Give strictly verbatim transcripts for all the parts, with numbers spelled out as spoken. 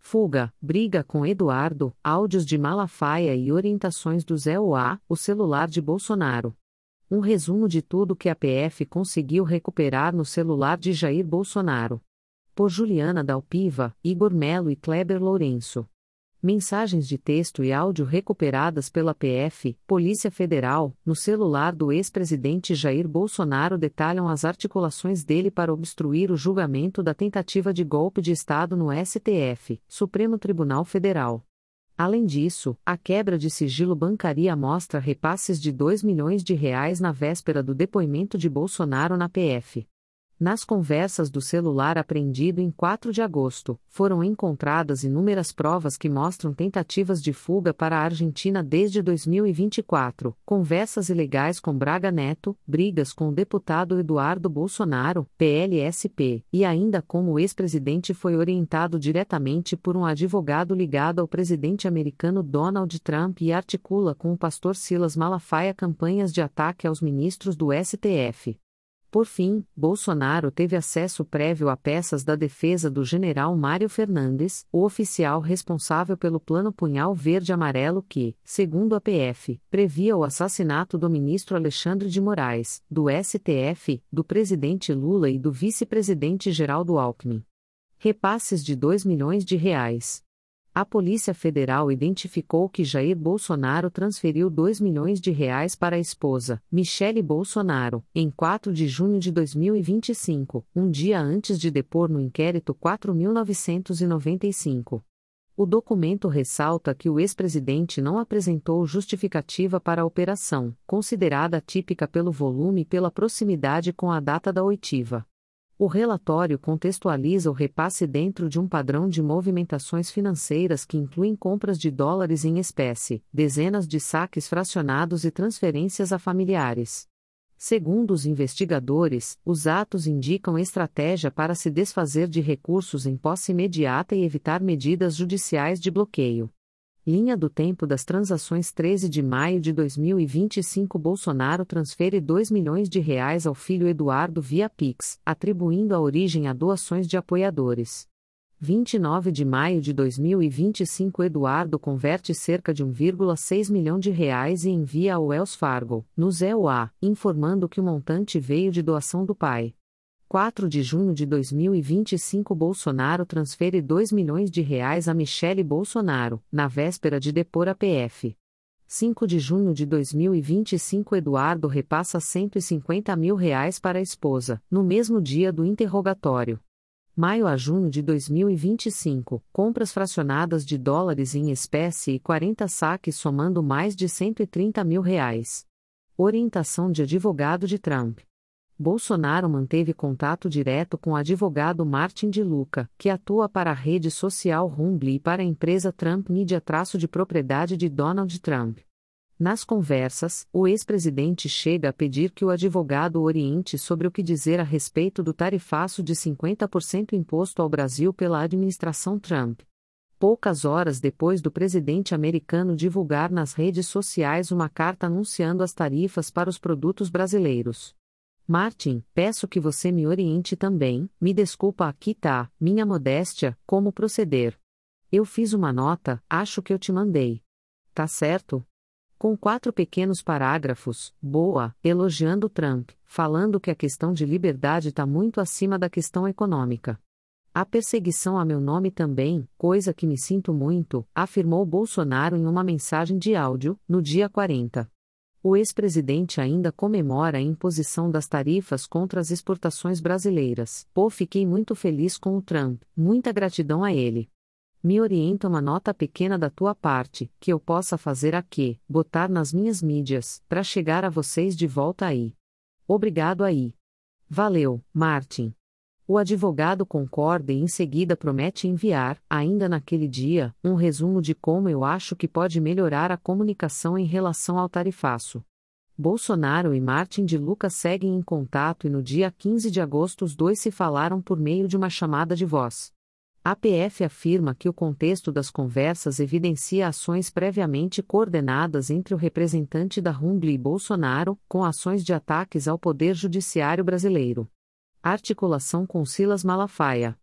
Fuga, briga com Eduardo, áudios de Malafaia e orientações do Zé O A, o celular de Bolsonaro. Um resumo de tudo que a P F conseguiu recuperar no celular de Jair Bolsonaro. Por Juliana Dalpiva, Igor Melo e Kleber Lourenço. Mensagens de texto e áudio recuperadas pela P F, Polícia Federal, no celular do ex-presidente Jair Bolsonaro detalham as articulações dele para obstruir o julgamento da tentativa de golpe de Estado no S T F, Supremo Tribunal Federal. Além disso, a quebra de sigilo bancária mostra repasses de dois milhões de reais na véspera do depoimento de Bolsonaro na P F. Nas conversas do celular apreendido em quatro de agosto, foram encontradas inúmeras provas que mostram tentativas de fuga para a Argentina desde dois mil e vinte e quatro, conversas ilegais com Braga Neto, brigas com o deputado Eduardo Bolsonaro, P L S P, e ainda como o ex-presidente foi orientado diretamente por um advogado ligado ao presidente americano Donald Trump e articula com o pastor Silas Malafaia campanhas de ataque aos ministros do S T F. Por fim, Bolsonaro teve acesso prévio a peças da defesa do general Mário Fernandes, o oficial responsável pelo Plano Punhal Verde-Amarelo que, segundo a P F, previa o assassinato do ministro Alexandre de Moraes, do S T F, do presidente Lula e do vice-presidente Geraldo Alckmin. Repasses de dois milhões de reais. A Polícia Federal identificou que Jair Bolsonaro transferiu dois milhões de reais para a esposa, Michele Bolsonaro, em quatro de junho de dois mil e vinte e cinco, um dia antes de depor no inquérito quatro mil novecentos e noventa e cinco. O documento ressalta que o ex-presidente não apresentou justificativa para a operação, considerada atípica pelo volume e pela proximidade com a data da oitiva. O relatório contextualiza o repasse dentro de um padrão de movimentações financeiras que incluem compras de dólares em espécie, dezenas de saques fracionados e transferências a familiares. Segundo os investigadores, os atos indicam estratégia para se desfazer de recursos em posse imediata e evitar medidas judiciais de bloqueio. Linha do tempo das transações treze de maio de dois mil e vinte e cinco Bolsonaro transfere dois milhões de reais ao filho Eduardo via Pix, atribuindo a origem a doações de apoiadores. vinte e nove de maio de dois mil e vinte e cinco Eduardo converte cerca de um vírgula seis milhão de reais e envia ao Wells Fargo, no Zé O A, informando que o montante veio de doação do pai. quatro de junho de dois mil e vinte e cinco Bolsonaro transfere dois milhões de reais a Michele Bolsonaro, na véspera de depor a P F. cinco de junho de dois mil e vinte e cinco Eduardo repassa cento e cinquenta mil reais para a esposa, no mesmo dia do interrogatório. Maio a junho de dois mil e vinte e cinco, compras fracionadas de dólares em espécie e quarenta saques somando mais de cento e trinta mil reais. Orientação de advogado de Trump. Bolsonaro manteve contato direto com o advogado Martin de Luca, que atua para a rede social Rumble e para a empresa Trump Media de propriedade de Donald Trump. Nas conversas, o ex-presidente chega a pedir que o advogado oriente sobre o que dizer a respeito do tarifaço de cinquenta por cento imposto ao Brasil pela administração Trump. Poucas horas depois do presidente americano divulgar nas redes sociais uma carta anunciando as tarifas para os produtos brasileiros. Martin, peço que você me oriente também, me desculpa aqui tá, minha modéstia, como proceder. Eu fiz uma nota, acho que eu te mandei. Tá certo? Com quatro pequenos parágrafos, boa, elogiando Trump, falando que a questão de liberdade tá muito acima da questão econômica. A perseguição a meu nome também, coisa que me sinto muito, afirmou Bolsonaro em uma mensagem de áudio, no dia quarenta. O ex-presidente ainda comemora a imposição das tarifas contra as exportações brasileiras. Pô, fiquei muito feliz com o Trump, muita gratidão a ele. Me orienta uma nota pequena da tua parte, que eu possa fazer aqui, botar nas minhas mídias, para chegar a vocês de volta aí. Obrigado aí. Valeu, Martin. O advogado concorda e em seguida promete enviar, ainda naquele dia, um resumo de como eu acho que pode melhorar a comunicação em relação ao tarifaço. Bolsonaro e Martin de Luca seguem em contato e no dia quinze de agosto os dois se falaram por meio de uma chamada de voz. A P F afirma que o contexto das conversas evidencia ações previamente coordenadas entre o representante da Rumble e Bolsonaro, com ações de ataques ao Poder Judiciário brasileiro. Articulação com Silas Malafaia.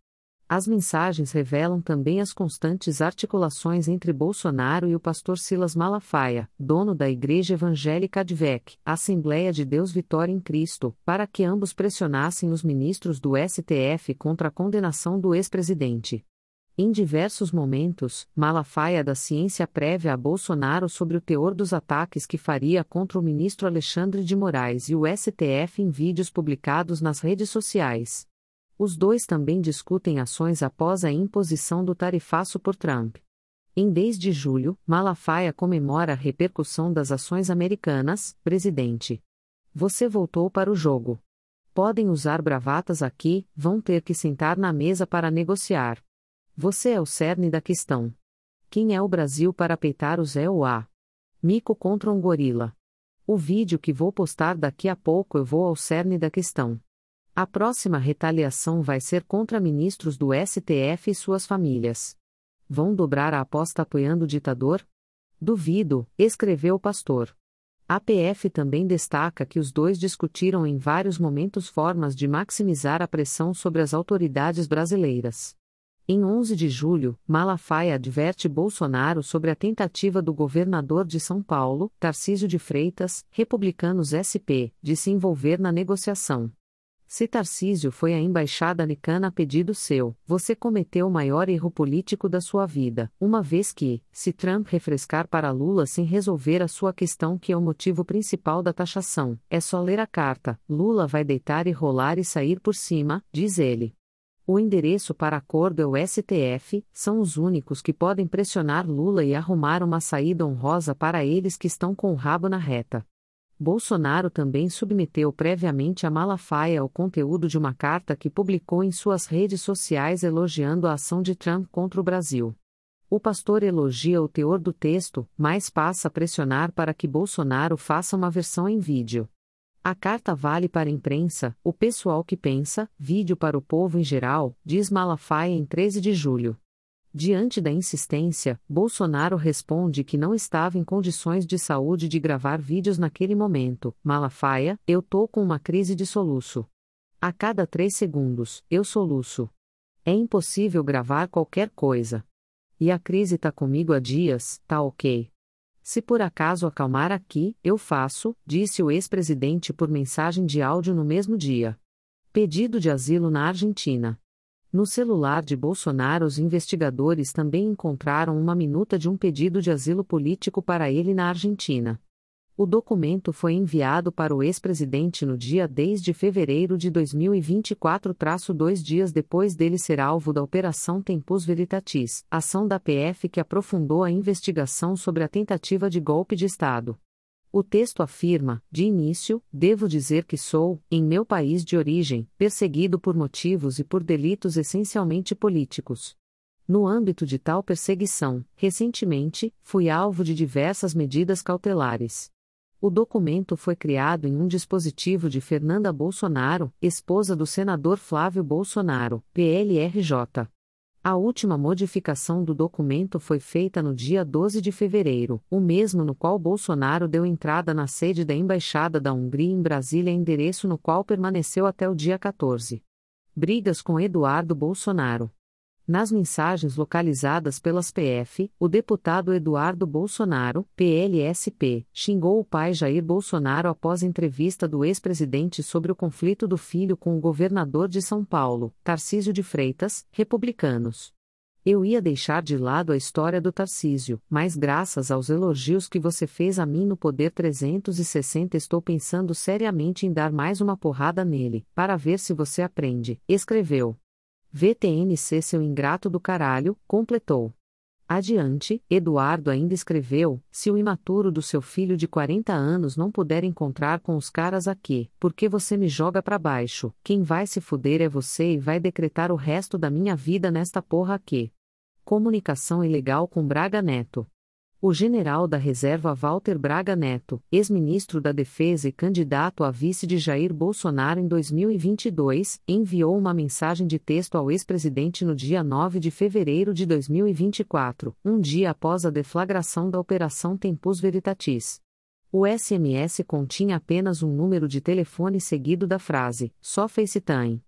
As mensagens revelam também as constantes articulações entre Bolsonaro e o pastor Silas Malafaia, dono da Igreja Evangélica Advec, Assembleia de Deus Vitória em Cristo, para que ambos pressionassem os ministros do S T F contra a condenação do ex-presidente. Em diversos momentos, Malafaia dá ciência prévia a Bolsonaro sobre o teor dos ataques que faria contra o ministro Alexandre de Moraes e o S T F em vídeos publicados nas redes sociais. Os dois também discutem ações após a imposição do tarifaço por Trump. Em dez de julho, Malafaia comemora a repercussão das ações americanas. Presidente, você voltou para o jogo. Podem usar bravatas aqui, vão ter que sentar na mesa para negociar. Você é o cerne da questão. Quem é o Brasil para peitar os E U A? Mico contra um gorila. O vídeo que vou postar daqui a pouco eu vou ao cerne da questão. A próxima retaliação vai ser contra ministros do S T F e suas famílias. Vão dobrar a aposta apoiando o ditador? Duvido, escreveu o pastor. A P F também destaca que os dois discutiram em vários momentos formas de maximizar a pressão sobre as autoridades brasileiras. Em onze de julho, Malafaia adverte Bolsonaro sobre a tentativa do governador de São Paulo, Tarcísio de Freitas, republicanos S P, de se envolver na negociação. Se Tarcísio foi à embaixada americana a pedido seu, você cometeu o maior erro político da sua vida, uma vez que, se Trump refrescar para Lula sem resolver a sua questão que é o motivo principal da taxação, é só ler a carta, Lula vai deitar e rolar e sair por cima, diz ele. O endereço para acordo é o S T F, são os únicos que podem pressionar Lula e arrumar uma saída honrosa para eles que estão com o rabo na reta. Bolsonaro também submeteu previamente a Malafaia o conteúdo de uma carta que publicou em suas redes sociais elogiando a ação de Trump contra o Brasil. O pastor elogia o teor do texto, mas passa a pressionar para que Bolsonaro faça uma versão em vídeo. A carta vale para a imprensa, o pessoal que pensa, vídeo para o povo em geral, diz Malafaia em treze de julho. Diante da insistência, Bolsonaro responde que não estava em condições de saúde de gravar vídeos naquele momento. Malafaia, eu tô com uma crise de soluço. A cada três segundos, eu soluço. É impossível gravar qualquer coisa. E a crise tá comigo há dias, tá ok. Se por acaso acalmar aqui, eu faço, disse o ex-presidente por mensagem de áudio no mesmo dia. Pedido de asilo na Argentina. No celular de Bolsonaro, os investigadores também encontraram uma minuta de um pedido de asilo político para ele na Argentina. O documento foi enviado para o ex-presidente no dia dez de fevereiro de dois mil e vinte e quatro, dois dias depois dele ser alvo da Operação Tempus Veritatis, ação da P F que aprofundou a investigação sobre a tentativa de golpe de Estado. O texto afirma, de início, devo dizer que sou, em meu país de origem, perseguido por motivos e por delitos essencialmente políticos. No âmbito de tal perseguição, recentemente, fui alvo de diversas medidas cautelares. O documento foi criado em um dispositivo de Fernanda Bolsonaro, esposa do senador Flávio Bolsonaro, P L R J. A última modificação do documento foi feita no dia doze de fevereiro, o mesmo no qual Bolsonaro deu entrada na sede da Embaixada da Hungria em Brasília, endereço no qual permaneceu até o dia quatorze. Brigas com Eduardo Bolsonaro. Nas mensagens localizadas pelas P F, o deputado Eduardo Bolsonaro, P L S P, xingou o pai Jair Bolsonaro após entrevista do ex-presidente sobre o conflito do filho com o governador de São Paulo, Tarcísio de Freitas, republicanos. Eu ia deixar de lado a história do Tarcísio, mas graças aos elogios que você fez a mim no Poder trezentos e sessenta estou pensando seriamente em dar mais uma porrada nele, para ver se você aprende, escreveu. V T N C seu ingrato do caralho, completou. Adiante, Eduardo ainda escreveu, se o imaturo do seu filho de quarenta anos não puder encontrar com os caras aqui, porque você me joga pra baixo, quem vai se fuder é você e vai decretar o resto da minha vida nesta porra aqui. Comunicação ilegal com Braga Neto. O general da reserva Walter Braga Neto, ex-ministro da Defesa e candidato a vice de Jair Bolsonaro em dois mil e vinte e dois, enviou uma mensagem de texto ao ex-presidente no dia nove de fevereiro de dois mil e vinte e quatro, um dia após a deflagração da Operação Tempus Veritatis. O S M S continha apenas um número de telefone seguido da frase, só FaceTime.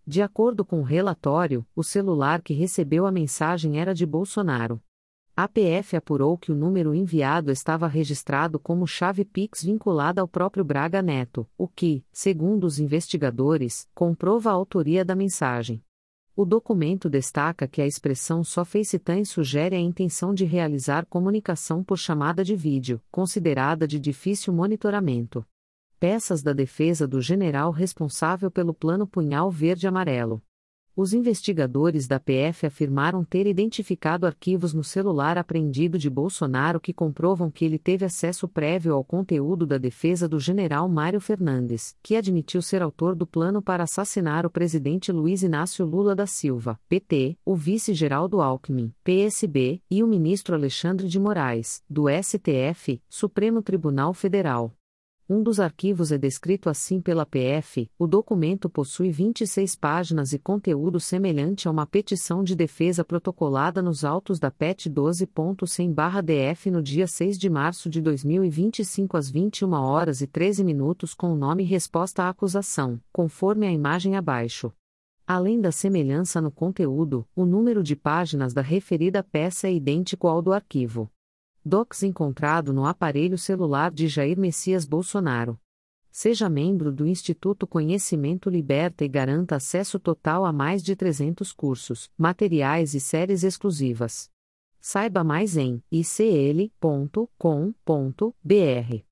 De acordo com o relatório, o celular que recebeu a mensagem era de Bolsonaro. A P F apurou que o número enviado estava registrado como chave Pix vinculada ao próprio Braga Neto, o que, segundo os investigadores, comprova a autoria da mensagem. O documento destaca que a expressão só FaceTime sugere a intenção de realizar comunicação por chamada de vídeo, considerada de difícil monitoramento. Peças da defesa do general responsável pelo Plano Punhal Verde-Amarelo. Os investigadores da P F afirmaram ter identificado arquivos no celular apreendido de Bolsonaro que comprovam que ele teve acesso prévio ao conteúdo da defesa do general Mário Fernandes, que admitiu ser autor do plano para assassinar o presidente Luiz Inácio Lula da Silva, P T, o vice Geraldo Alckmin, P S B, e o ministro Alexandre de Moraes, do S T F, Supremo Tribunal Federal. Um dos arquivos é descrito assim pela P F. O documento possui vinte e seis páginas e conteúdo semelhante a uma petição de defesa protocolada nos autos da P E T doze ponto cem barra D F no dia seis de março de dois mil e vinte e cinco às vinte e uma horas e treze minutos com o nome Resposta à acusação, conforme a imagem abaixo. Além da semelhança no conteúdo, o número de páginas da referida peça é idêntico ao do arquivo. Docs encontrado no aparelho celular de Jair Messias Bolsonaro. Seja membro do Instituto Conhecimento Liberta e garanta acesso total a mais de trezentos cursos, materiais e séries exclusivas. Saiba mais em i c l ponto com ponto b r.